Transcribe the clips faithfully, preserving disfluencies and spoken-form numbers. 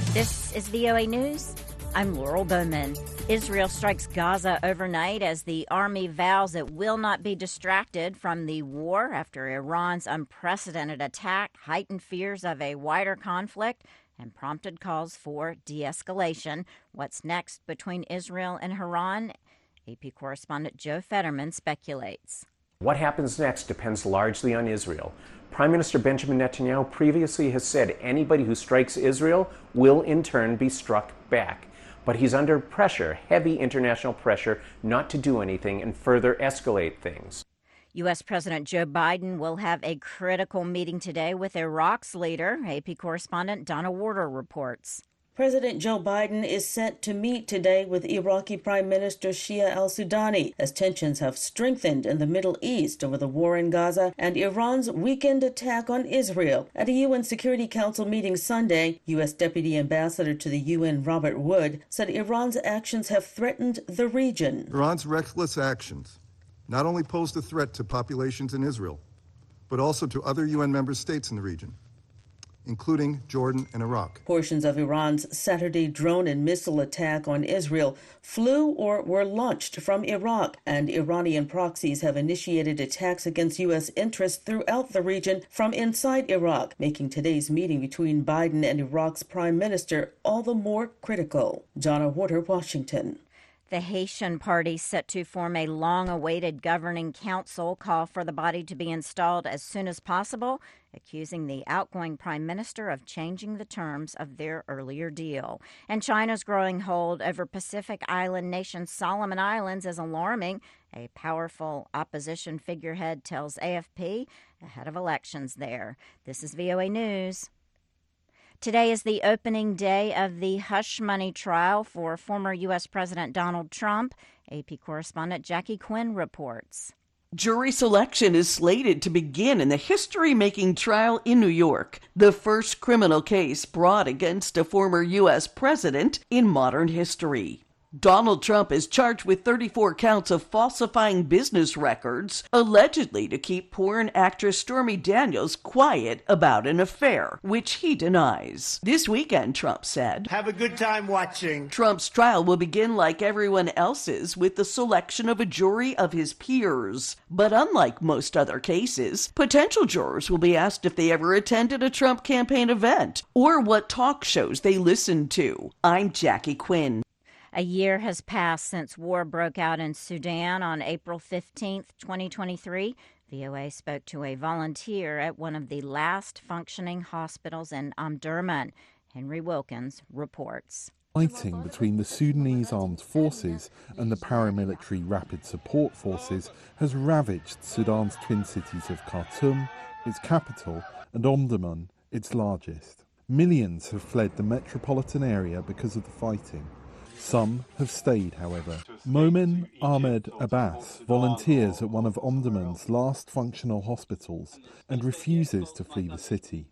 This is V O A News. I'm Laurel Bowman. Israel strikes Gaza overnight as the army vows it will not be distracted from the war after Iran's unprecedented attack heightened fears of a wider conflict and prompted calls for de-escalation. What's next between Israel and Iran? A P correspondent Joe Fetterman speculates. What happens next depends largely on Israel. Prime Minister Benjamin Netanyahu previously has said anybody who strikes Israel will in turn be struck back. But he's under pressure, heavy international pressure, not to do anything and further escalate things. U S. President Joe Biden will have a critical meeting today with Iraq's leader. A P correspondent Donna Warder reports. President Joe Biden is set to meet today with Iraqi Prime Minister Shia al-Sudani as tensions have strengthened in the Middle East over the war in Gaza and Iran's weekend attack on Israel. At a U N Security Council meeting Sunday, U S. Deputy Ambassador to the U N Robert Wood said Iran's actions have threatened the region. Iran's reckless actions not only posed a threat to populations in Israel, but also to other U N member states in the region, including Jordan and Iraq. Portions of Iran's Saturday drone and missile attack on Israel flew or were launched from Iraq, and Iranian proxies have initiated attacks against U S interests throughout the region from inside Iraq, making today's meeting between Biden and Iraq's prime minister all the more critical. Donna Warder, Washington. The Haitian party set to form a long-awaited governing council call for the body to be installed as soon as possible, accusing the outgoing prime minister of changing the terms of their earlier deal. And China's growing hold over Pacific island nation Solomon Islands is alarming, a powerful opposition figurehead tells A F P ahead of elections there. This is V O A News. Today is the opening day of the hush money trial for former U S. President Donald Trump. A P correspondent Jackie Quinn reports. Jury selection is slated to begin in the history-making trial in New York, the first criminal case brought against a former U S president in modern history. Donald Trump is charged with thirty-four counts of falsifying business records, allegedly to keep porn actress Stormy Daniels quiet about an affair, which he denies. This weekend, Trump said, "Have a good time watching." Trump's trial will begin like everyone else's with the selection of a jury of his peers. But unlike most other cases, potential jurors will be asked if they ever attended a Trump campaign event or what talk shows they listened to. I'm Jackie Quinn. A year has passed since war broke out in Sudan on April fifteenth, twenty twenty-three. V O A spoke to a volunteer at one of the last functioning hospitals in Omdurman. Henry Wilkins reports. Fighting between the Sudanese armed forces and the paramilitary rapid support forces has ravaged Sudan's twin cities of Khartoum, its capital, and Omdurman, its largest. Millions have fled the metropolitan area because of the fighting. Some have stayed, however. Momin Ahmed Abbas volunteers at one of Omdurman's last functional hospitals and refuses to flee the city.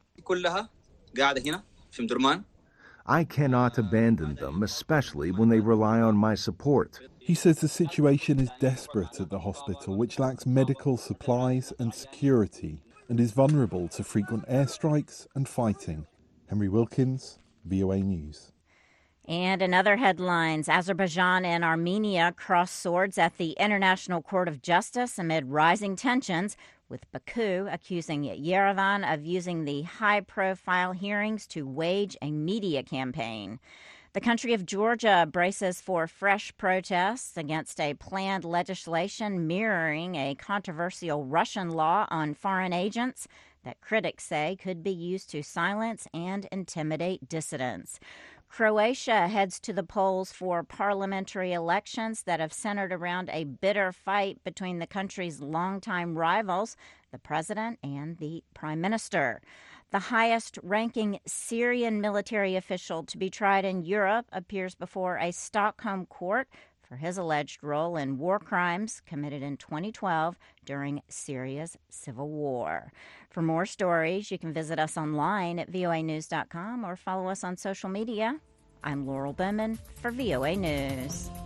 I cannot abandon them, especially when they rely on my support. He says the situation is desperate at the hospital, which lacks medical supplies and security, and is vulnerable to frequent airstrikes and fighting. Henry Wilkins, V O A News. And in other headlines, Azerbaijan and Armenia cross swords at the International Court of Justice amid rising tensions, with Baku accusing Yerevan of using the high-profile hearings to wage a media campaign. The country of Georgia braces for fresh protests against a planned legislation mirroring a controversial Russian law on foreign agents that critics say could be used to silence and intimidate dissidents. Croatia heads to the polls for parliamentary elections that have centered around a bitter fight between the country's longtime rivals, the president and the prime minister. The highest-ranking Syrian military official to be tried in Europe appears before a Stockholm court for his alleged role in war crimes committed in twenty twelve during Syria's civil war. For more stories, you can visit us online at V O A news dot com or follow us on social media. I'm Laurel Bowman for V O A News.